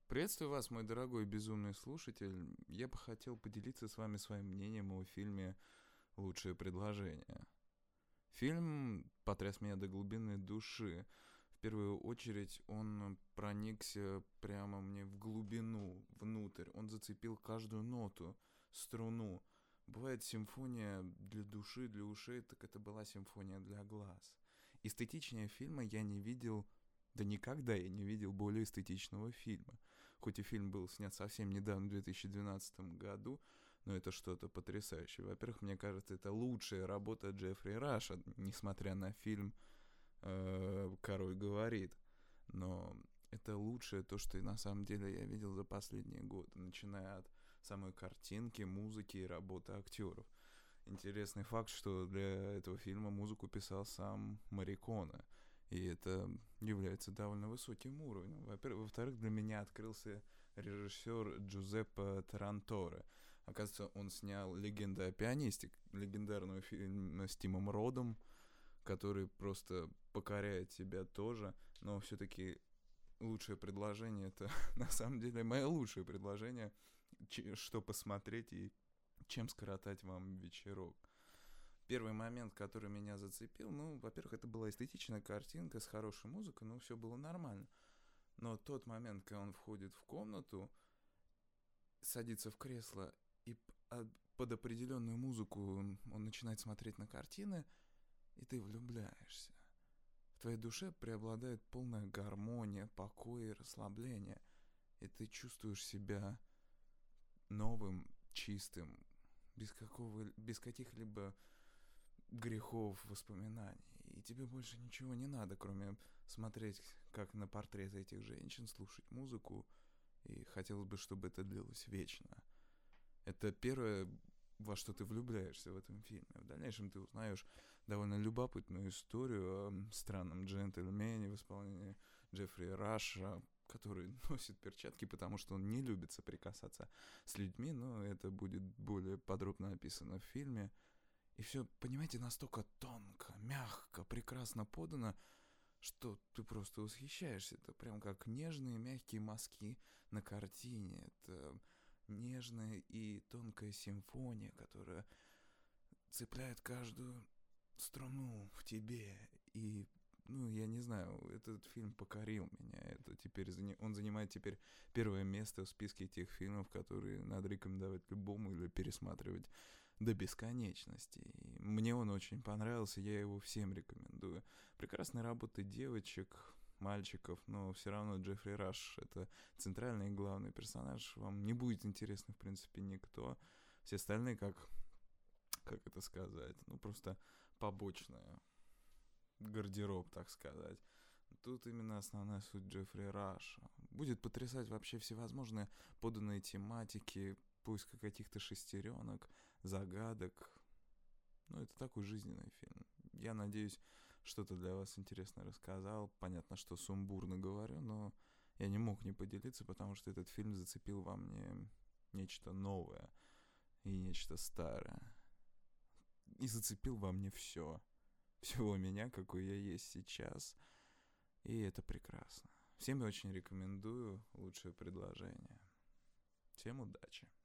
Приветствую вас, мой дорогой безумный слушатель. Я бы хотел поделиться с вами своим мнением о фильме «Лучшее предложение». Фильм потряс меня до глубины души. В первую очередь он проникся прямо мне в глубину, внутрь. Он зацепил каждую ноту, струну. Бывает симфония для души, для ушей, так это была симфония для глаз. Эстетичнее фильма я не видел, да никогда я не видел более эстетичного фильма. Хоть и фильм был снят совсем недавно, в 2012 году, но это что-то потрясающее. Во-первых, мне кажется, это лучшая работа Джеффри Раша, несмотря на фильм «Король говорит». Но это лучшее то, что на самом деле я видел за последние годы, начиная от самой картинки, музыки и работы актеров. Интересный факт, что для этого фильма музыку писал сам Морриконе. И это является довольно высоким уровнем. Во-вторых, для меня открылся режиссер Джузеппе Таранторе. Оказывается, он снял «Легенда о пианисте», легендарный фильм с Тимом Родом, который просто покоряет тебя тоже, но все-таки лучшее предложение — это на самом деле мое лучшее предложение, что посмотреть и чем скоротать вам вечерок. Первый момент, который меня зацепил, во-первых, это была эстетичная картинка с хорошей музыкой, все было нормально. Но тот момент, когда он входит в комнату, садится в кресло и под определенную музыку он начинает смотреть на картины, и ты влюбляешься. В твоей душе преобладает полная гармония, покой и расслабление, и ты чувствуешь себя новым, чистым, без каких-либо грехов, воспоминаний. И тебе больше ничего не надо, кроме смотреть как на портреты этих женщин, слушать музыку. И хотелось бы, чтобы это длилось вечно. Это первое, во что ты влюбляешься в этом фильме. В дальнейшем ты узнаешь довольно любопытную историю о странном джентльмене в исполнении Джеффри Раша, который носит перчатки, потому что он не любит соприкасаться с людьми, но это будет более подробно описано в фильме. И все, понимаете, настолько тонко, мягко, прекрасно подано, что ты просто восхищаешься. Это прям как нежные мягкие мазки на картине. Это нежная и тонкая симфония, которая цепляет каждую струну в тебе. И, я не знаю, этот фильм покорил меня. Это теперь он занимает теперь первое место в списке тех фильмов, которые надо рекомендовать любому или пересматривать до бесконечности. И мне он очень понравился, я его всем рекомендую. Прекрасная работа девочек, мальчиков, но все равно Джеффри Раш — это центральный и главный персонаж. Вам не будет интересно, в принципе, никто. Все остальные, как это сказать, просто побочная гардероб, так сказать. Тут именно основная суть Джеффри Раша. Будет потрясать вообще всевозможные поданные тематики, поиска каких-то шестеренок, загадок. Это такой жизненный фильм. Я надеюсь, что-то для вас интересное рассказал. Понятно, что сумбурно говорю, но я не мог не поделиться, потому что этот фильм зацепил во мне нечто новое и нечто старое. И зацепил во мне все. Всего меня, какой я есть сейчас. И это прекрасно. Всем я очень рекомендую «Лучшее предложение». Всем удачи.